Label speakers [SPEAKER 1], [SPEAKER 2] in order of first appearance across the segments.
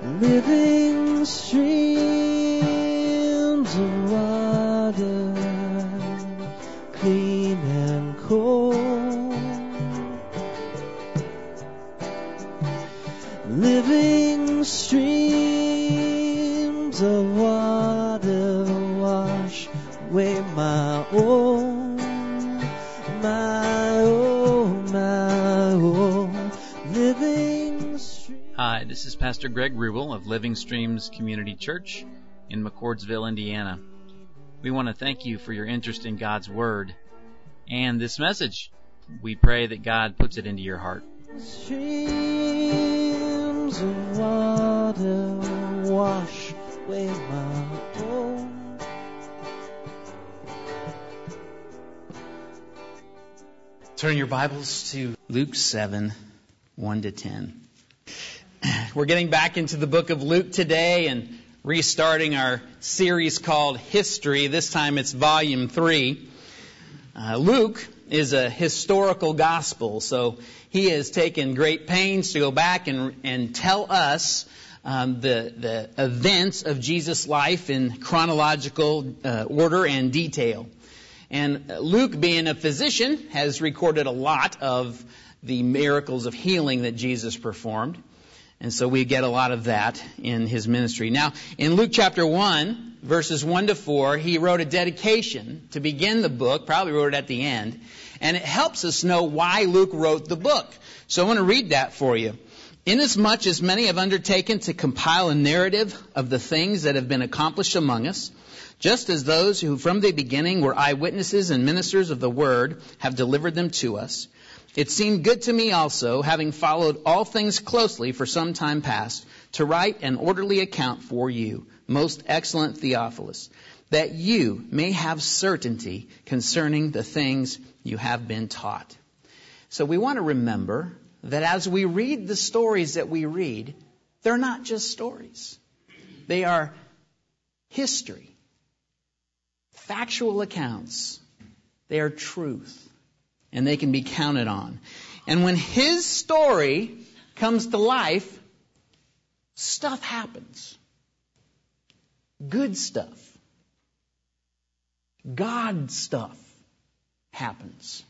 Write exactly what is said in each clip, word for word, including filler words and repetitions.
[SPEAKER 1] living streams of water, clean and cold, living streams of water wash away my own, my own, my own, living streams.
[SPEAKER 2] Hi, this is Pastor Greg Rubel of Living Streams Community Church in McCordsville, Indiana. We want to thank you for your interest in God's Word and this message. We pray that God puts it into your heart.
[SPEAKER 1] Streams of water wash away my own.
[SPEAKER 3] Turn your Bibles to Luke seven, one to ten. We're getting back into the book of Luke today and restarting our series called History. This time it's volume three. Uh, Luke is a historical gospel, so he has taken great pains to go back and, and tell us um, the, the events of Jesus' life in chronological uh, order and detail. And Luke, being a physician, has recorded a lot of the miracles of healing that Jesus performed. And so we get a lot of that in his ministry. Now, in Luke chapter one, verses one to four, he wrote a dedication to begin the book, probably wrote it at the end. And it helps us know why Luke wrote the book. So I want to read that for you. Inasmuch as many have undertaken to compile a narrative of the things that have been accomplished among us, just as those who from the beginning were eyewitnesses and ministers of the word have delivered them to us, it seemed good to me also, having followed all things closely for some time past, to write an orderly account for you, most excellent Theophilus, that you may have certainty concerning the things you have been taught. So we want to remember that as we read the stories that we read, they're not just stories. They are history, factual accounts. They are truth. And they can be counted on. And when his story comes to life, stuff happens. Good stuff. God stuff happens.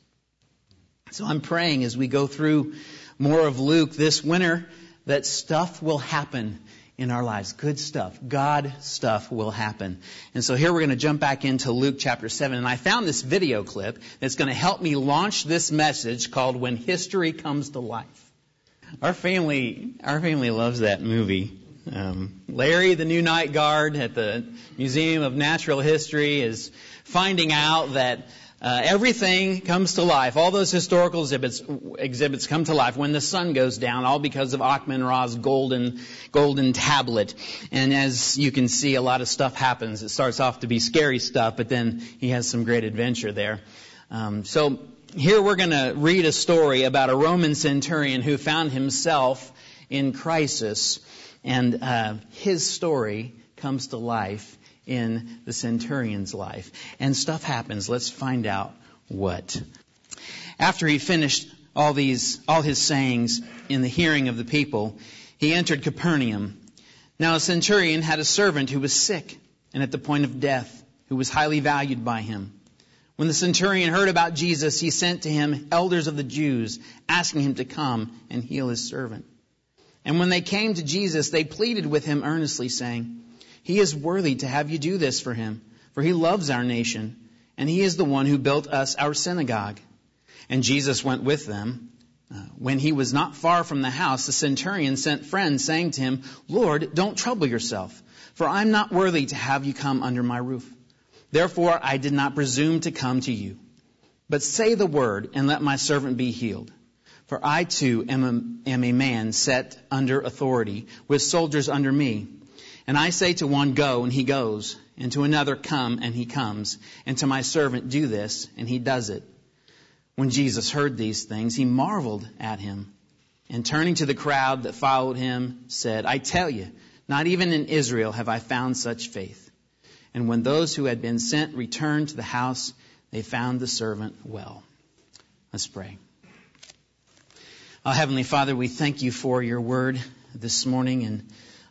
[SPEAKER 3] So I'm praying as we go through more of Luke this winter that stuff will happen in our lives. Good stuff. God stuff will happen. And so here we're going to jump back into Luke chapter seven. And I found this video clip that's going to help me launch this message called When History Comes to Life. Our family, our family loves that movie. Um, Larry, the new night guard at the Museum of Natural History, is finding out that Uh, everything comes to life. All those historical exhibits, exhibits come to life when the sun goes down, all because of Akhmun-Ra's golden, golden tablet. And as you can see, a lot of stuff happens. It starts off to be scary stuff, but then he has some great adventure there. Um, so here we're going to read a story about a Roman centurion who found himself in crisis. And uh, his story comes to life in the centurion's life. And stuff happens. Let's find out what. After he finished all these, all his sayings in the hearing of the people, he entered Capernaum. Now a centurion had a servant who was sick and at the point of death, who was highly valued by him. When the centurion heard about Jesus, he sent to him elders of the Jews, asking him to come and heal his servant. And when they came to Jesus, they pleaded with him earnestly, saying, "He is worthy to have you do this for him, for he loves our nation, and he is the one who built us our synagogue." And Jesus went with them. Uh, when he was not far from the house, the centurion sent friends, saying to him, "Lord, don't trouble yourself, for I am not worthy to have you come under my roof. Therefore I did not presume to come to you. But say the word, and let my servant be healed. For I too am a, am a man set under authority, with soldiers under me. And I say to one, go, and he goes, and to another, come, and he comes, and to my servant, do this, and he does it." When Jesus heard these things, he marveled at him, and turning to the crowd that followed him, said, "I tell you, not even in Israel have I found such faith." And when those who had been sent returned to the house, they found the servant well. Let's pray. Oh, Heavenly Father, we thank you for your word this morning, and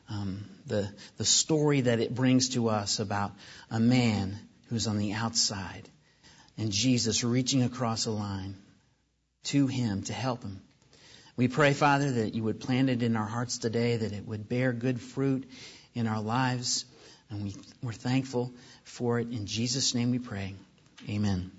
[SPEAKER 3] um, the, the story that it brings to us about a man who's on the outside and Jesus reaching across a line to him to help him. We pray, Father, that you would plant it in our hearts today, that it would bear good fruit in our lives. And we, we're thankful for it. In Jesus' name we pray. Amen.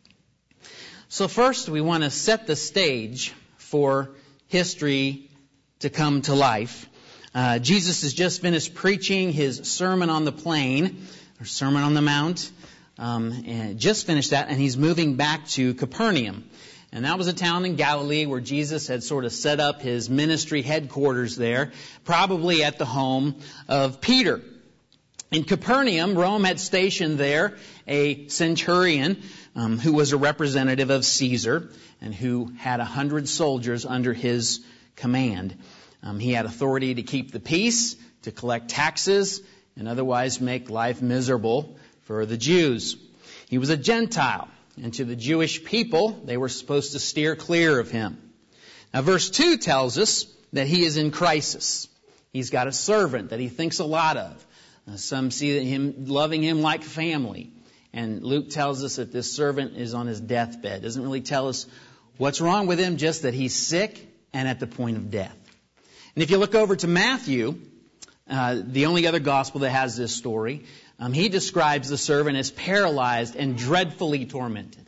[SPEAKER 3] So first, we want to set the stage for history to come to life. Uh, Jesus has just finished preaching his Sermon on the Plain, or Sermon on the Mount, um, and just finished that, and he's moving back to Capernaum. And that was a town in Galilee where Jesus had sort of set up his ministry headquarters there, probably at the home of Peter. In Capernaum, Rome had stationed there a centurion um, who was a representative of Caesar and who had a hundred soldiers under his command. Um, he had authority to keep the peace, to collect taxes, and otherwise make life miserable for the Jews. He was a Gentile. And to the Jewish people, they were supposed to steer clear of him. Now, verse two tells us that he is in crisis. He's got a servant that he thinks a lot of. Uh, some see him loving him like family. And Luke tells us that this servant is on his deathbed. Doesn't really tell us what's wrong with him, just that he's sick and at the point of death. And if you look over to Matthew, uh, the only other gospel that has this story, Um, he describes the servant as paralyzed and dreadfully tormented.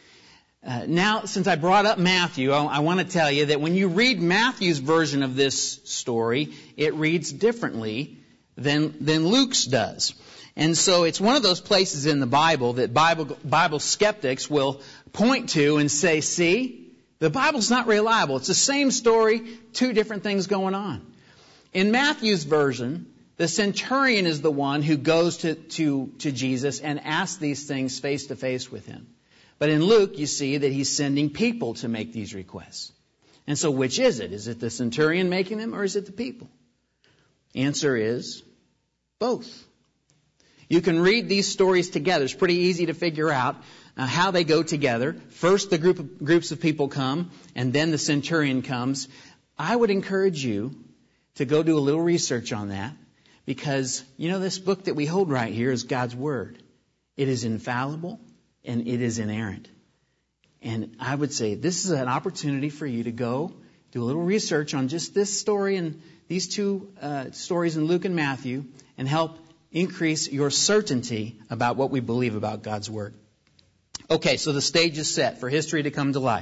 [SPEAKER 3] Uh, now, since I brought up Matthew, I, I want to tell you that when you read Matthew's version of this story, it reads differently than, than Luke's does. And so it's one of those places in the Bible that Bible, Bible skeptics will point to and say, see, the Bible's not reliable. It's the same story, two different things going on. In Matthew's version, the centurion is the one who goes to, to, to Jesus and asks these things face to face with him. But in Luke, you see that he's sending people to make these requests. And so which is it? Is it the centurion making them, or is it the people? Answer is both. You can read these stories together. It's pretty easy to figure out uh, how they go together. First, the group of, groups of people come, and then the centurion comes. I would encourage you to go do a little research on that. Because, you know, this book that we hold right here is God's Word. It is infallible and it is inerrant. And I would say this is an opportunity for you to go do a little research on just this story and these two uh, stories in Luke and Matthew and help increase your certainty about what we believe about God's Word. Okay, so the stage is set for history to come to life.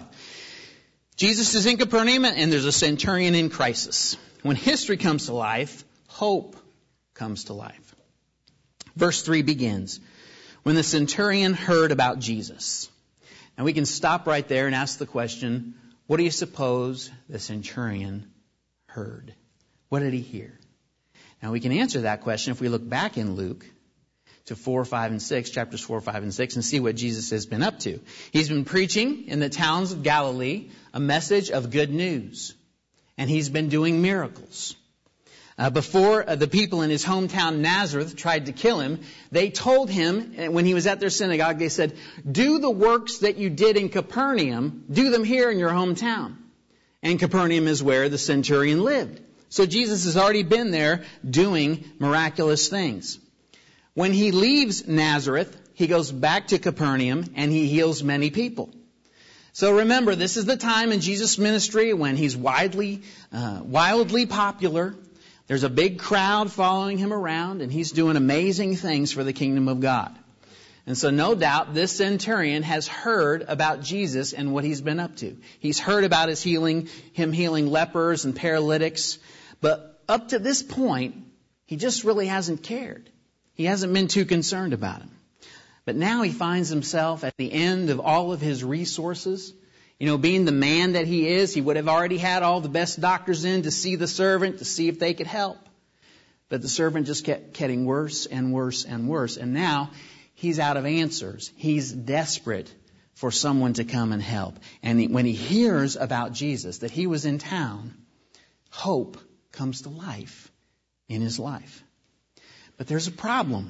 [SPEAKER 3] Jesus is in Capernaum and there's a centurion in crisis. When history comes to life, hope comes to life. Verse three begins, when the centurion heard about Jesus. Now we can stop right there and ask the question, what do you suppose the centurion heard? What did he hear? Now we can answer that question if we look back in Luke to four, five, and six, chapters four, five, and six, and see what Jesus has been up to. He's been preaching in the towns of Galilee a message of good news. And he's been doing miracles. Uh, before uh, the people in his hometown Nazareth tried to kill him, they told him, when he was at their synagogue, they said, do the works that you did in Capernaum, do them here in your hometown. And Capernaum is where the centurion lived. So Jesus has already been there doing miraculous things. When he leaves Nazareth, he goes back to Capernaum and he heals many people. So remember, this is the time in Jesus' ministry when he's widely, uh, wildly popular. There's a big crowd following him around, and he's doing amazing things for the kingdom of God. And so no doubt this centurion has heard about Jesus and what he's been up to. He's heard about his healing, him healing lepers and paralytics. But up to this point, he just really hasn't cared. He hasn't been too concerned about him. But now he finds himself at the end of all of his resources. You know, being the man that he is, he would have already had all the best doctors in to see the servant, to see if they could help. But the servant just kept getting worse and worse and worse. And now he's out of answers. He's desperate for someone to come and help. And when he hears about Jesus, that he was in town, hope comes to life in his life. But there's a problem.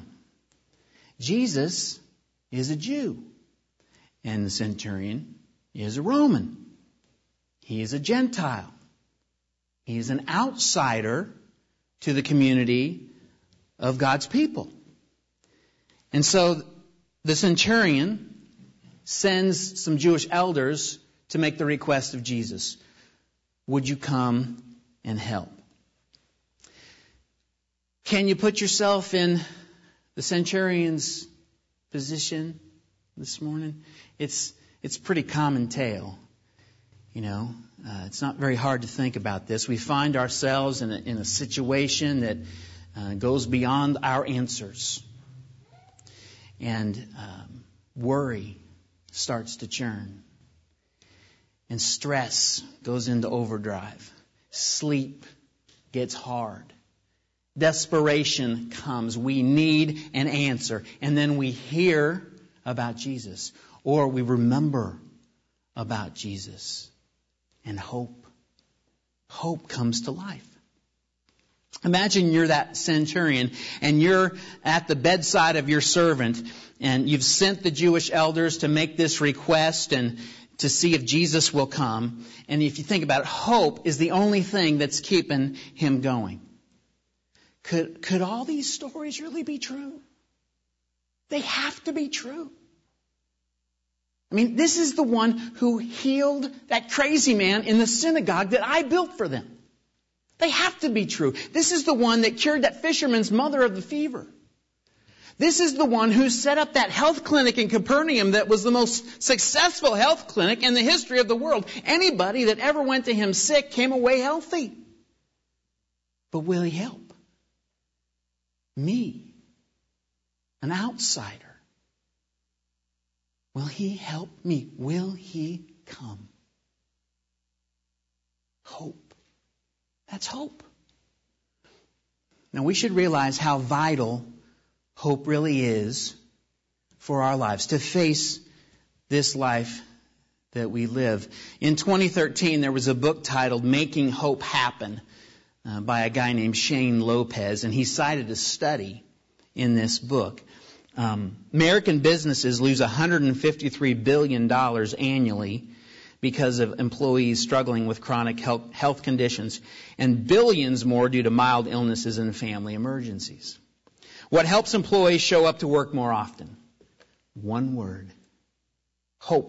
[SPEAKER 3] Jesus is a Jew, and the centurion is a Roman. He is a Gentile. He is an outsider to the community of God's people. And so the centurion sends some Jewish elders to make the request of Jesus. Would you come and help? Can you put yourself in the centurion's position this morning? It's it's pretty common tale. You know, uh, it's not very hard to think about this. We find ourselves in a, in a situation that uh, goes beyond our answers. And um, worry starts to churn. And stress goes into overdrive. Sleep gets hard. Desperation comes. We need an answer. And then we hear about Jesus. Or we remember about Jesus. And hope. Hope comes to life. Imagine you're that centurion and you're at the bedside of your servant and you've sent the Jewish elders to make this request and to see if Jesus will come. And if you think about it, hope is the only thing that's keeping him going. Could, could all these stories really be true? They have to be true. I mean, this is the one who healed that crazy man in the synagogue that I built for them. They have to be true. This is the one that cured that fisherman's mother of the fever. This is the one who set up that health clinic in Capernaum that was the most successful health clinic in the history of the world. Anybody that ever went to him sick came away healthy. But will he help? Me, an outsider. Will he help me? Will he come? Hope. That's hope. Now we should realize how vital hope really is for our lives, to face this life that we live. In twenty thirteen, there was a book titled Making Hope Happen uh, by a guy named Shane Lopez, and he cited a study in this book. Um, American businesses lose one hundred fifty-three billion dollars annually because of employees struggling with chronic health, health conditions, and billions more due to mild illnesses and family emergencies. What helps employees show up to work more often? One word. Hope.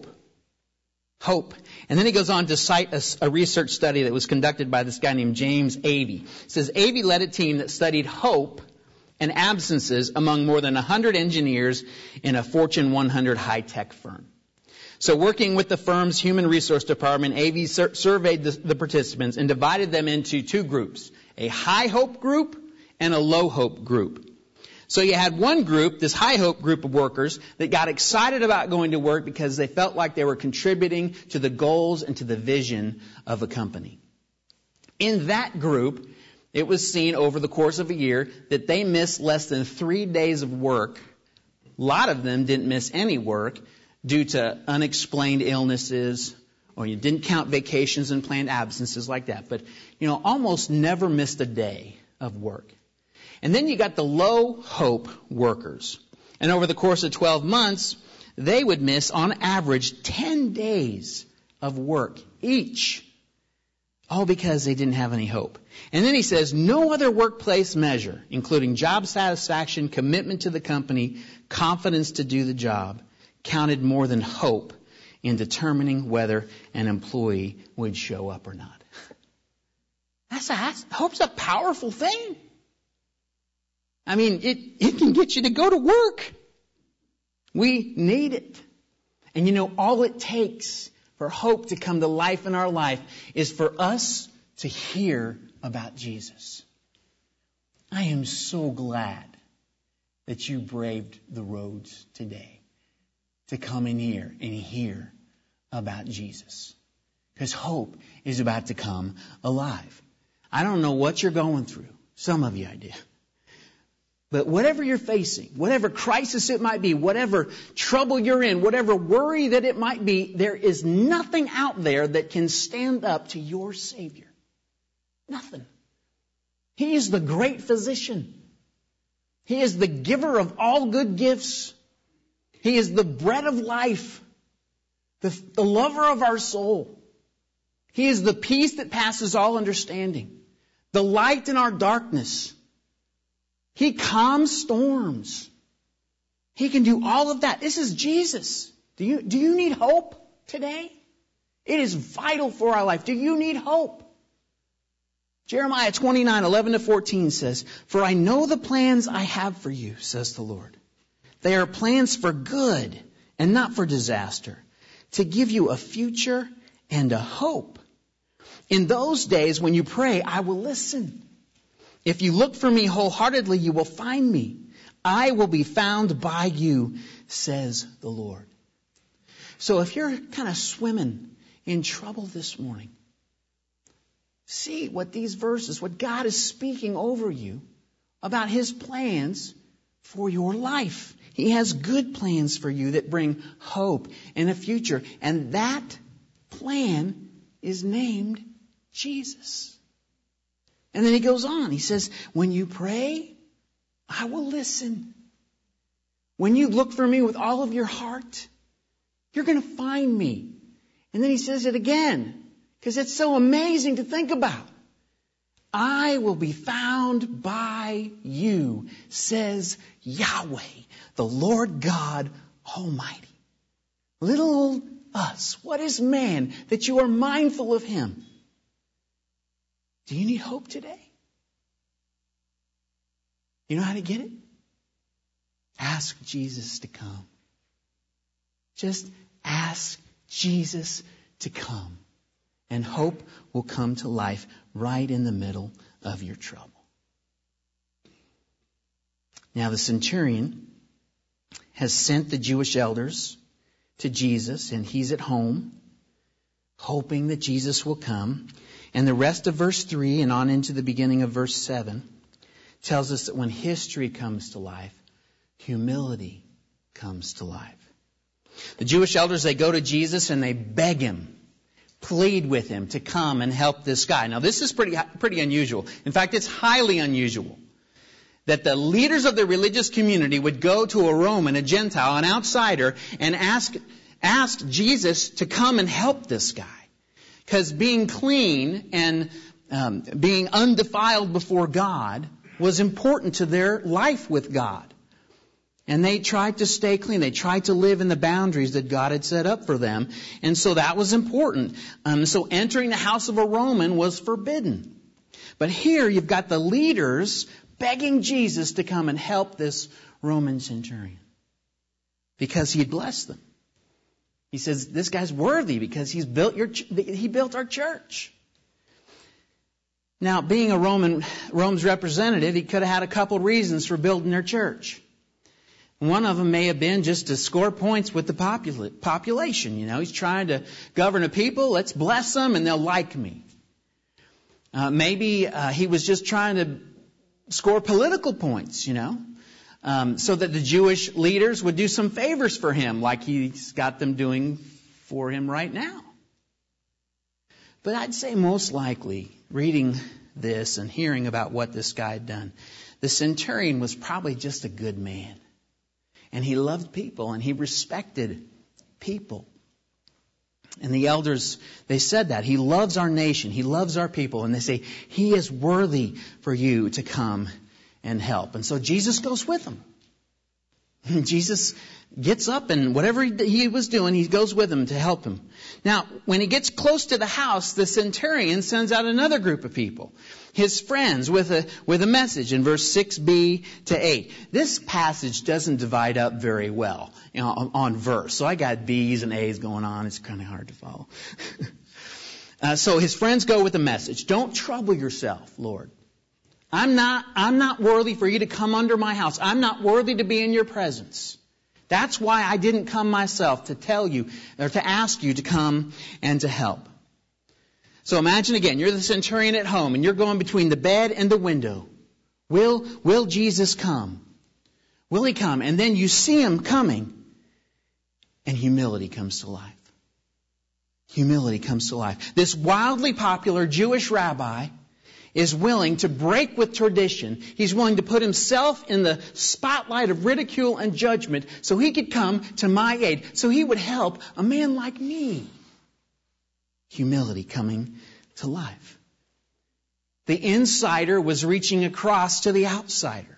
[SPEAKER 3] Hope. And then he goes on to cite a, a research study that was conducted by this guy named James Avey. It says Avey led a team that studied hope and absences among more than one hundred engineers in a Fortune one hundred high-tech firm. So working with the firm's human resource department, Avey sur- surveyed the, the participants and divided them into two groups, a high-hope group and a low-hope group. So you had one group, this high-hope group of workers, that got excited about going to work because they felt like they were contributing to the goals and to the vision of a company. In that group, it was seen over the course of a year that they missed less than three days of work. A lot of them didn't miss any work due to unexplained illnesses, or you didn't count vacations and planned absences like that. But, you know, almost never missed a day of work. And then you got the low-hope workers. And over the course of twelve months, they would miss, on average, ten days of work each. All because they didn't have any hope. And then he says, no other workplace measure, including job satisfaction, commitment to the company, confidence to do the job, counted more than hope in determining whether an employee would show up or not. That's a, that's, hope's a powerful thing. I mean, it, it can get you to go to work. We need it. And you know, all it takes for hope to come to life in our life is for us to hear about Jesus. I am so glad that you braved the roads today to come in here and hear about Jesus. Because hope is about to come alive. I don't know what you're going through. Some of you I do. But whatever you're facing, whatever crisis it might be, whatever trouble you're in, whatever worry that it might be, there is nothing out there that can stand up to your Savior. Nothing. He is the great physician. He is the giver of all good gifts. He is the bread of life, the, the lover of our soul. He is the peace that passes all understanding, the light in our darkness. He calms storms. He can do all of that. This is Jesus. Do you, do you need hope today? It is vital for our life. Do you need hope? Jeremiah twenty-nine, eleven to fourteen says, "For I know the plans I have for you, says the Lord. They are plans for good and not for disaster, to give you a future and a hope. In those days when you pray, I will listen. If you look for me wholeheartedly, you will find me. I will be found by you, says the Lord." So if you're kind of swimming in trouble this morning, see what these verses, what God is speaking over you about His plans for your life. He has good plans for you that bring hope and a future. And that plan is named Jesus. And then he goes on. He says, when you pray, I will listen. When you look for me with all of your heart, you're going to find me. And then he says it again, because it's so amazing to think about. I will be found by you, says Yahweh, the Lord God Almighty. Little old us, what is man that you are mindful of him? Do you need hope today? You know how to get it? Ask Jesus to come. Just ask Jesus to come. And hope will come to life right in the middle of your trouble. Now the centurion has sent the Jewish elders to Jesus, and he's at home, hoping that Jesus will come. And the rest of verse three and on into the beginning of verse seven tells us that when history comes to life, humility comes to life. The Jewish elders, they go to Jesus and they beg him, plead with him to come and help this guy. Now this is pretty, pretty unusual. In fact, it's highly unusual that the leaders of the religious community would go to a Roman, a Gentile, an outsider, and ask, ask Jesus to come and help this guy. Because being clean and um, being undefiled before God was important to their life with God. And they tried to stay clean. They tried to live in the boundaries that God had set up for them. And so that was important. Um, so entering the house of a Roman was forbidden. But here you've got the leaders begging Jesus to come and help this Roman centurion, because he'd blessed them. He says, this guy's worthy because he's built your, he built our church. Now, being a Roman, Rome's representative, he could have had a couple reasons for building their church. One of them may have been just to score points with the popula- population. You know, he's trying to govern a people. Let's bless them and they'll like me. Uh, maybe uh, he was just trying to score political points, you know, um, so that the Jewish leaders would do some favors for him, like he's got them doing for him right now. But I'd say most likely, reading this and hearing about what this guy had done, the centurion was probably just a good man. And he loved people and he respected people. And the elders, they said that. He loves our nation. He loves our people. And they say, he is worthy for you to come and help. And so Jesus goes with them. Jesus gets up and whatever he was doing, he goes with them to help him. Now, when he gets close to the house, the centurion sends out another group of people, his friends, with a with a message in verse six b to eight. This passage doesn't divide up very well, you know, on, on verse. So I got B's and A's going on. It's kind of hard to follow. uh, so his friends go with a message. Don't trouble yourself, Lord. I'm not, I'm not worthy for you to come under my house. I'm not worthy to be in your presence. That's why I didn't come myself, to tell you or to ask you to come and to help. So imagine again, you're the centurion at home and you're going between the bed and the window. Will, will Jesus come? Will he come? And then you see him coming and humility comes to life. Humility comes to life. This wildly popular Jewish rabbi is willing to break with tradition. He's willing to put himself in the spotlight of ridicule and judgment so he could come to my aid, so he would help a man like me. Humility coming to life. The insider was reaching across to the outsider.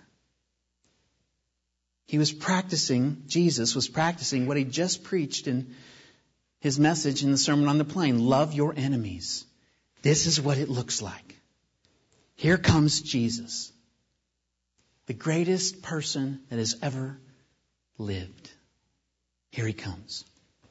[SPEAKER 3] He was practicing, Jesus was practicing what he just preached in his message in the Sermon on the Plain. Love your enemies. This is what it looks like. Here comes Jesus, the greatest person that has ever lived. Here he comes.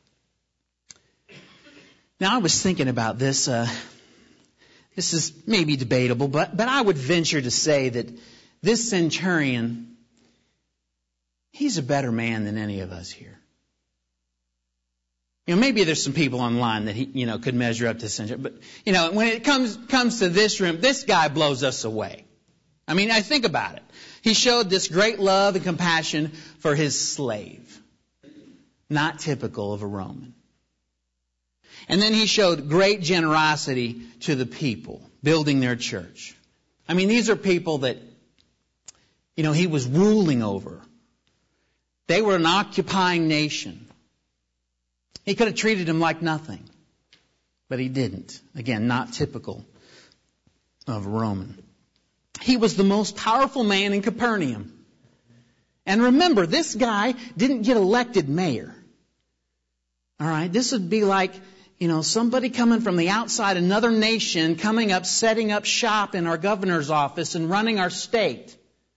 [SPEAKER 3] Now, I was thinking about this. Uh, this is maybe debatable, but, but I would venture to say that this centurion, he's a better man than any of us here. You know, maybe there's some people online that he, you know, could measure up to centurion, but you know, when it comes comes to this room, this guy blows us away. I mean, I think about it. He showed this great love and compassion for his slave, not typical of a Roman. And then he showed great generosity to the people, building their church. I mean, these are people that, you know, he was ruling over. They were an occupying nation. He could have treated them like nothing, but he didn't. Again, not typical of a Roman. He was the most powerful man in Capernaum. And remember, this guy didn't get elected mayor. All right, this would be like, you know, somebody coming from the outside, another nation, coming up, setting up shop in our governor's office and running our state.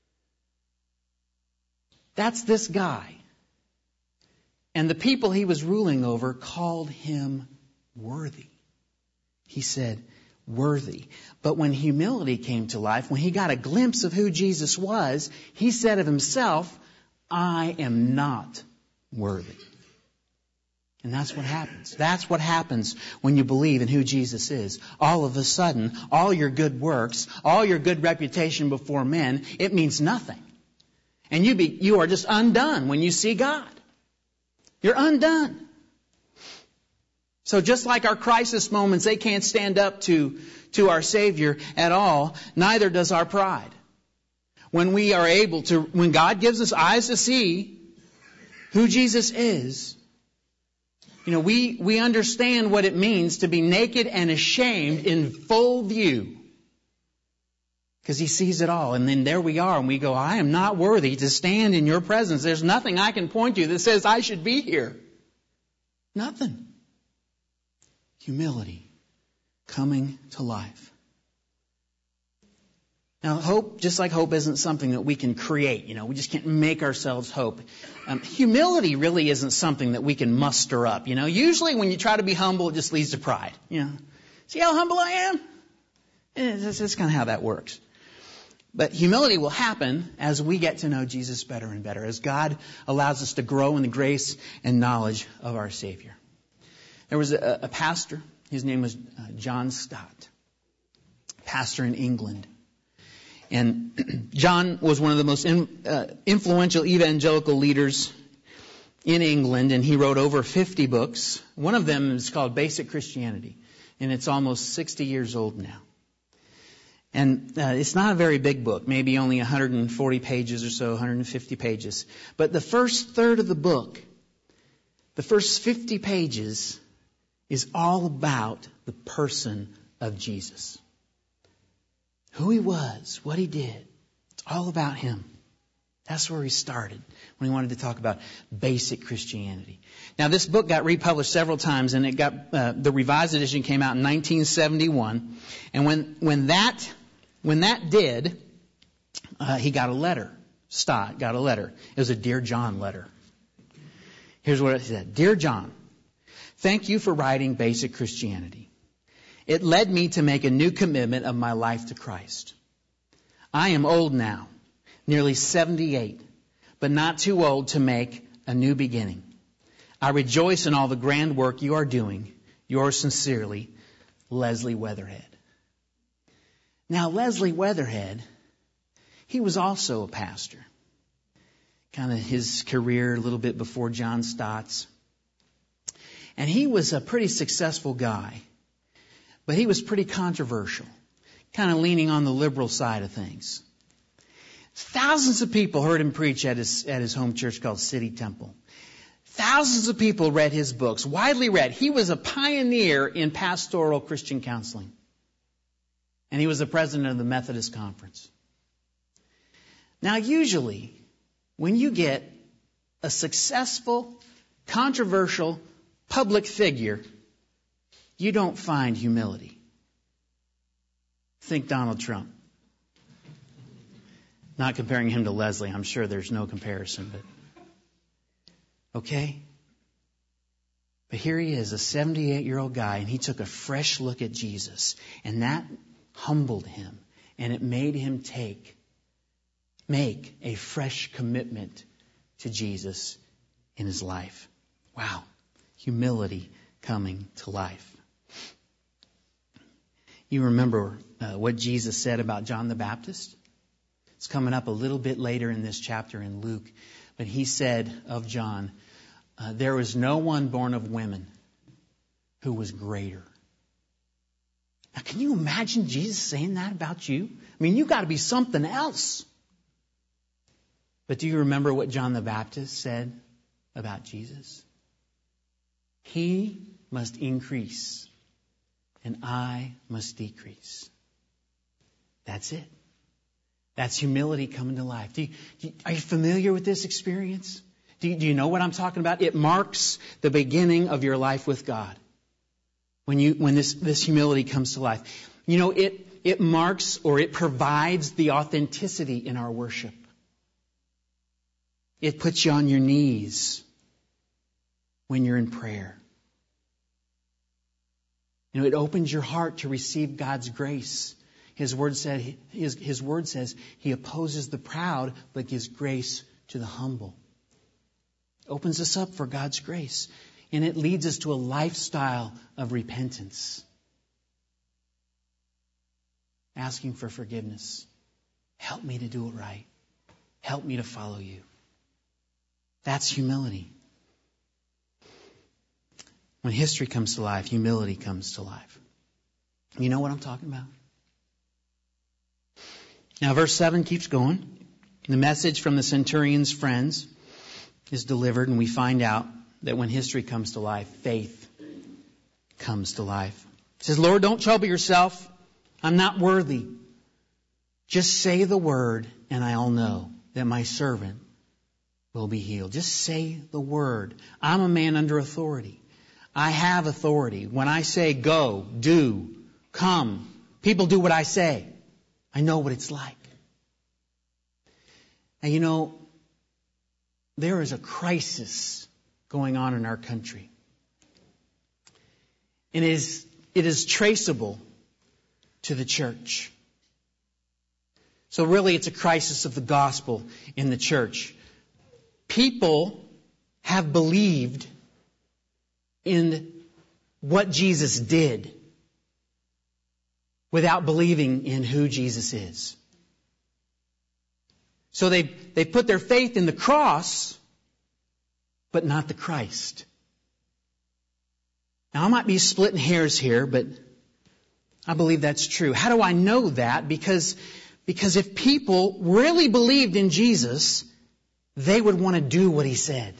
[SPEAKER 3] That's this guy. And the people he was ruling over called him worthy. He said, worthy. But when humility came to life, when he got a glimpse of who Jesus was, he said of himself, I am not worthy. And that's what happens. That's what happens when you believe in who Jesus is. All of a sudden, all your good works, all your good reputation before men, it means nothing. And you be, you are just undone when you see God. You're undone. So just like our crisis moments, they can't stand up to, to our Savior at all, neither does our pride. When we are able to, when God gives us eyes to see who Jesus is, you know, we, we understand what it means to be naked and ashamed in full view. Because he sees it all. And then there we are, and we go, I am not worthy to stand in your presence. There's nothing I can point to that says I should be here. Nothing. Humility coming to life. Now, hope, just like hope isn't something that we can create. You know, we just can't make ourselves hope. Um, humility really isn't something that we can muster up. You know, usually when you try to be humble, it just leads to pride. You know, see how humble I am? And that's, that's kind of how that works. But humility will happen as we get to know Jesus better and better, as God allows us to grow in the grace and knowledge of our Savior. There was a, a pastor. His name was uh, John Stott, pastor in England. And John was one of the most in, uh, influential evangelical leaders in England, and he wrote over fifty books. One of them is called Basic Christianity, and it's almost sixty years old now. And uh, it's not a very big book, maybe only one hundred forty pages or so, one hundred fifty pages. But the first third of the book, the first fifty pages, is all about the person of Jesus. Who he was, what he did. It's all about him. That's where he started when he wanted to talk about basic Christianity. Now, this book got republished several times, and it got uh, the Revised Edition came out in nineteen seventy-one. And when when that when that did, uh, he got a letter. Stott got a letter. It was a Dear John letter. Here's what it said: Dear John, thank you for writing Basic Christianity. It led me to make a new commitment of my life to Christ. I am old now, nearly seventy-eight, but not too old to make a new beginning. I rejoice in all the grand work you are doing. Yours sincerely, Leslie Weatherhead. Now, Leslie Weatherhead, he was also a pastor. Kind of his career a little bit before John Stott's. And he was a pretty successful guy. But he was pretty controversial, kind of leaning on the liberal side of things. Thousands of people heard him preach at his, at his home church called City Temple. Thousands of people read his books, widely read. He was a pioneer in pastoral Christian counseling. And he was the president of the Methodist Conference. Now, usually, when you get a successful, controversial, public figure, you don't find humility. Think Donald Trump. Not comparing him to Leslie. I'm sure there's no comparison, but okay? But here he is, a seventy-eight-year-old guy, and he took a fresh look at Jesus, and that humbled him, and it made him take, make a fresh commitment to Jesus in his life. Wow. Humility coming to life. You remember uh, what Jesus said about John the Baptist? It's coming up a little bit later in this chapter in Luke. But he said of John, uh, there was no one born of women who was greater. Now, can you imagine Jesus saying that about you? I mean, you got to be something else. But do you remember what John the Baptist said about Jesus? He must increase, and I must decrease. That's it. That's humility coming to life. Do you, do you, are you familiar with this experience? Do you, do you know what I'm talking about? It marks the beginning of your life with God. When you when this, this humility comes to life. You know, it it marks or it provides the authenticity in our worship. It puts you on your knees when you're in prayer. You know, it opens your heart to receive God's grace. His word said, his, his word says, He opposes the proud, but gives grace to the humble. It opens us up for God's grace. And it leads us to a lifestyle of repentance. Asking for forgiveness. Help me to do it right. Help me to follow you. That's humility. When history comes to life, humility comes to life. You know what I'm talking about? Now, verse seven keeps going. The message from the centurion's friends is delivered, and we find out that when history comes to life, faith comes to life. He says, Lord, don't trouble yourself. I'm not worthy. Just say the word, and I'll know that my servant will be healed. Just say the word. I'm a man under authority. I have authority. When I say go, do, come, people do what I say. I know what it's like. And you know, there is a crisis going on in our country. And it is, it is traceable to the church. So really it's a crisis of the gospel in the church. People have believed in what Jesus did without believing in who Jesus is. So they they put their faith in the cross, but not the Christ. Now I might be splitting hairs here, but I believe that's true. How do I know that? Because, because if people really believed in Jesus, they would want to do what He said.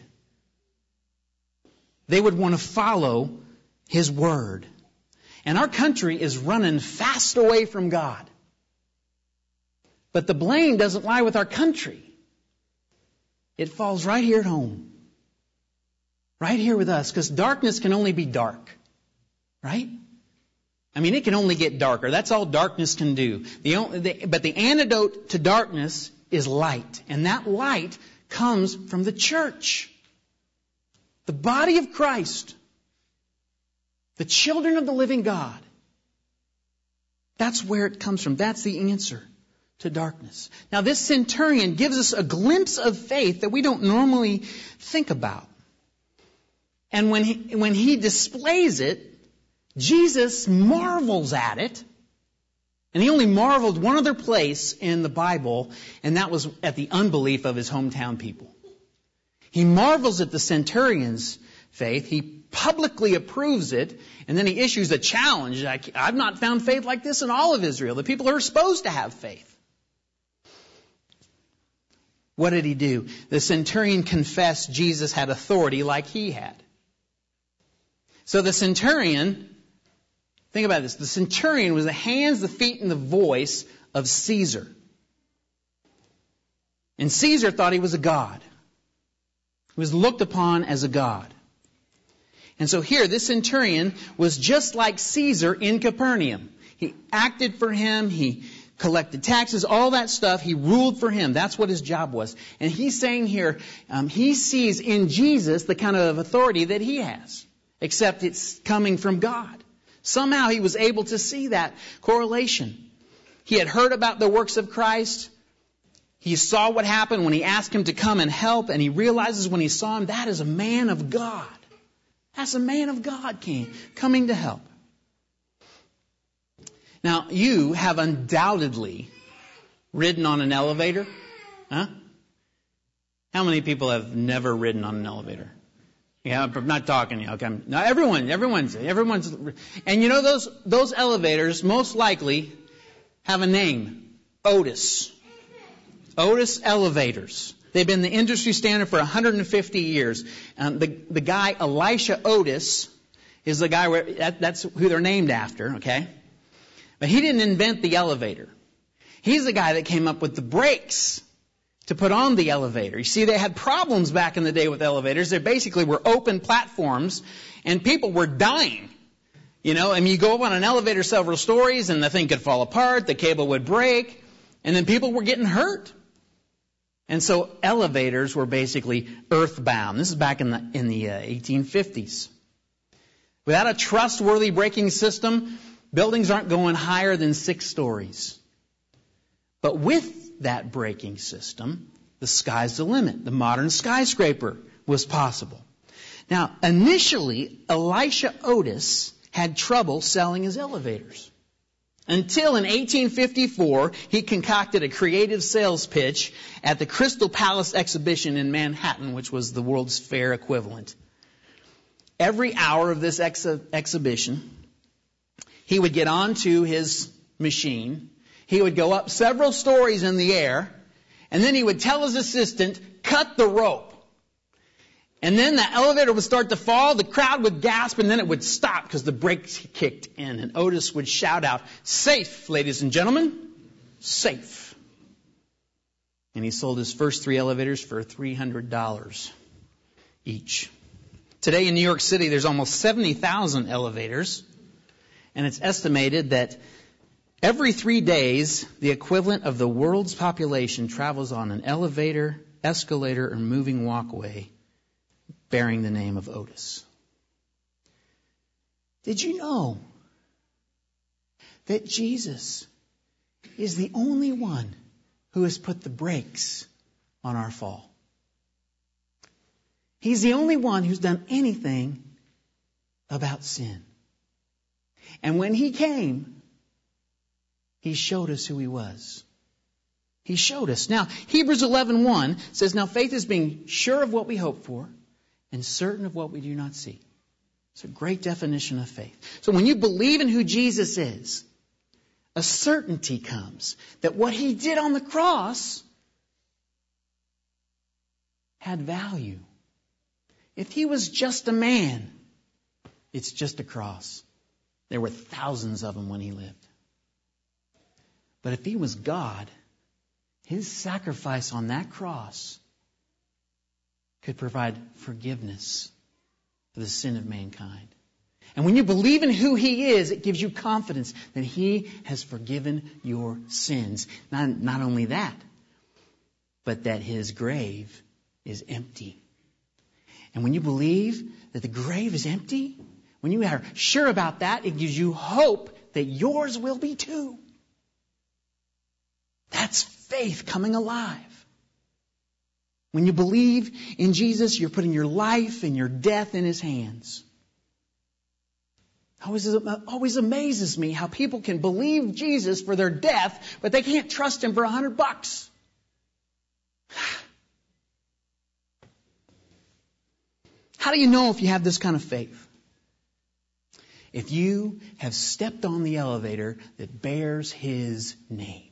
[SPEAKER 3] They would want to follow His word. And our country is running fast away from God. But the blame doesn't lie with our country. It falls right here at home. Right here with us. Because darkness can only be dark. Right? I mean, it can only get darker. That's all darkness can do. The only, the, but the antidote to darkness is light. And that light comes from the church. The body of Christ. The children of the living God. That's where it comes from. That's the answer to darkness. Now, this centurion gives us a glimpse of faith that we don't normally think about. And when he, when he displays it, Jesus marvels at it. And he only marveled one other place in the Bible, and that was at the unbelief of his hometown people. He marvels at the centurion's faith. He publicly approves it, and then he issues a challenge. I've not found faith like this in all of Israel. The people are supposed to have faith. What did he do? The centurion confessed Jesus had authority like he had. So the centurion Think about this. The centurion was the hands, the feet, and the voice of Caesar. And Caesar thought he was a god. He was looked upon as a god. And so here, this centurion was just like Caesar in Capernaum. He acted for him. He collected taxes, all that stuff. He ruled for him. That's what his job was. And he's saying here, um, he sees in Jesus the kind of authority that he has, except it's coming from God. Somehow he was able to see that correlation. He had heard about the works of Christ. He saw what happened when he asked him to come and help, and he realizes when he saw him, that is a man of God. That's a man of God came, coming to help. Now, you have undoubtedly ridden on an elevator. Huh? How many people have never ridden on an elevator? Yeah, I'm not talking to you. Okay. Now, everyone, everyone's, everyone's, and you know those, those elevators most likely have a name. Otis. Otis elevators. They've been the industry standard for one hundred fifty years. Um, the, the guy, Elisha Otis, is the guy where, that, that's who they're named after, okay? But he didn't invent the elevator. He's the guy that came up with the brakes to put on the elevator. You see, they had problems back in the day with elevators. They basically were open platforms, and people were dying. You know, I mean, you go up on an elevator several stories, and the thing could fall apart, the cable would break, and then people were getting hurt. And so elevators were basically earthbound. This is back in the in the uh, eighteen fifties. Without a trustworthy braking system, buildings aren't going higher than six stories. But with that braking system, the sky's the limit. The modern skyscraper was possible. Now, initially, Elisha Otis had trouble selling his elevators. Until in eighteen fifty-four, he concocted a creative sales pitch at the Crystal Palace exhibition in Manhattan, which was the World's Fair equivalent. Every hour of this ex- exhibition, he would get onto his machine, he would go up several stories in the air, and then he would tell his assistant, cut the rope. And then the elevator would start to fall, the crowd would gasp, and then it would stop because the brakes kicked in. And Otis would shout out, safe, ladies and gentlemen, safe. And he sold his first three elevators for three hundred dollars each. Today in New York City, there's almost seventy thousand elevators, and it's estimated that every three days, the equivalent of the world's population travels on an elevator, escalator, or moving walkway bearing the name of Otis. Did you know that Jesus is the only one who has put the brakes on our fall? He's the only one who's done anything about sin. And when he came, he showed us who he was. He showed us. Now, Hebrews eleven one says, now faith is being sure of what we hope for and certain of what we do not see. It's a great definition of faith. So when you believe in who Jesus is, a certainty comes that what he did on the cross had value. If he was just a man, it's just a cross. There were thousands of them when he lived. But if he was God, his sacrifice on that cross could provide forgiveness for the sin of mankind. And when you believe in who he is, it gives you confidence that he has forgiven your sins. Not, not only that, but that his grave is empty. And when you believe that the grave is empty, when you are sure about that, it gives you hope that yours will be too. That's faith coming alive. When you believe in Jesus, you're putting your life and your death in his hands. It always, always amazes me how people can believe Jesus for their death, but they can't trust him for a hundred bucks. How do you know if you have this kind of faith? If you have stepped on the elevator that bears his name.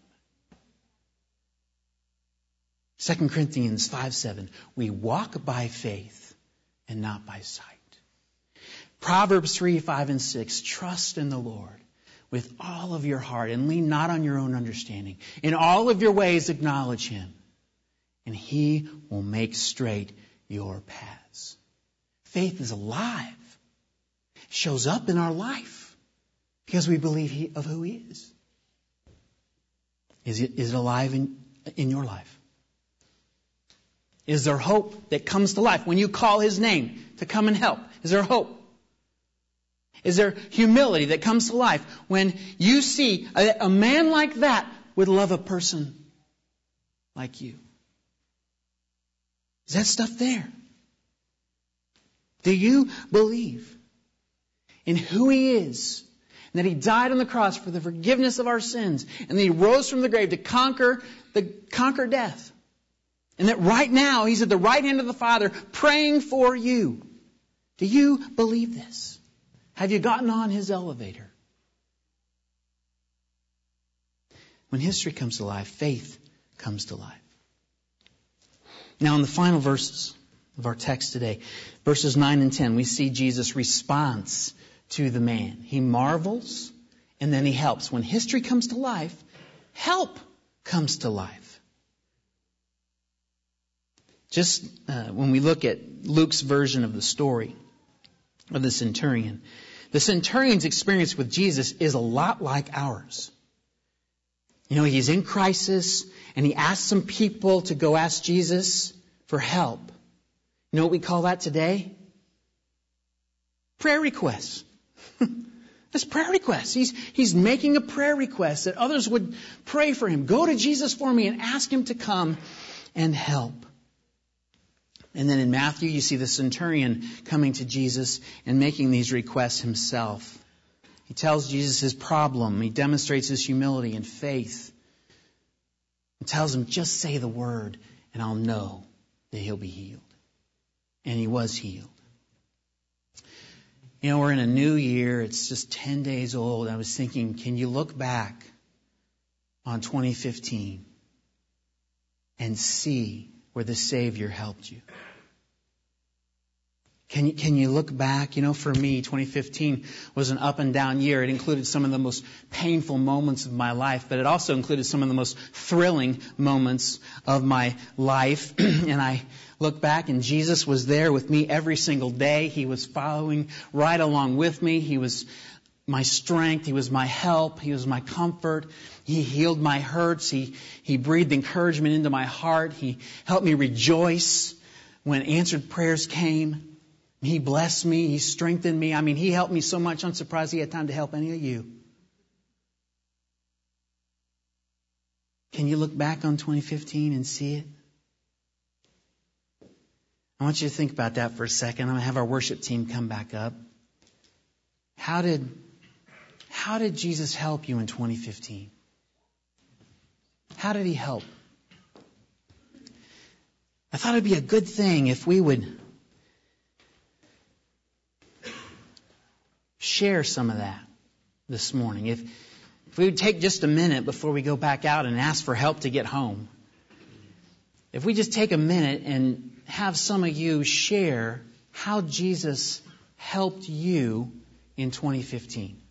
[SPEAKER 3] Second Corinthians five seven, we walk by faith and not by sight. Proverbs three, five, and six. Trust in the Lord with all of your heart and lean not on your own understanding. In all of your ways acknowledge Him, and He will make straight your paths. Faith is alive. It shows up in our life because we believe he, of who He is. Is it, is it alive in, in your life? Is there hope that comes to life when you call His name to come and help? Is there hope? Is there humility that comes to life when you see a, a man like that would love a person like you? Is that stuff there? Do you believe in who He is, and that He died on the cross for the forgiveness of our sins, and that He rose from the grave to conquer the conquer death, and that right now He's at the right hand of the Father praying for you? Do you believe this? Have you gotten on His elevator? When history comes to life, faith comes to life. Now, in the final verses of our text today, verses nine and ten, we see Jesus' response to the man. He marvels, and then He helps. When history comes to life, help comes to life. Just uh, when we look at Luke's version of the story of the centurion, the centurion's experience with Jesus is a lot like ours. You know, he's in crisis, and he asks some people to go ask Jesus for help. You know what we call that today? Prayer requests. That's prayer requests. He's, he's making a prayer request that others would pray for him. Go to Jesus for me and ask Him to come and help. And then in Matthew, you see the centurion coming to Jesus and making these requests himself. He tells Jesus his problem. He demonstrates his humility and faith. And tells him, just say the word and I'll know that he'll be healed. And he was healed. You know, we're in a new year. It's just ten days old. I was thinking, can you look back on twenty fifteen and see where the Savior helped you? Can you, can you look back? You know, for me, twenty fifteen was an up and down year. It included some of the most painful moments of my life, but it also included some of the most thrilling moments of my life. And I look back, and Jesus was there with me every single day. He was following right along with me. He was my strength. He was my help. He was my comfort. He healed my hurts. He, he breathed encouragement into my heart. He helped me rejoice when answered prayers came. He blessed me. He strengthened me. I mean, He helped me so much. I'm surprised He had time to help any of you. Can you look back on twenty fifteen and see it? I want you to think about that for a second. I'm going to have our worship team come back up. How did, how did Jesus help you in twenty fifteen? How did He help? I thought it'd be a good thing if we would share some of that this morning. If, if we would take just a minute before we go back out and ask for help to get home. If we just take a minute and have some of you share how Jesus helped you in twenty fifteen.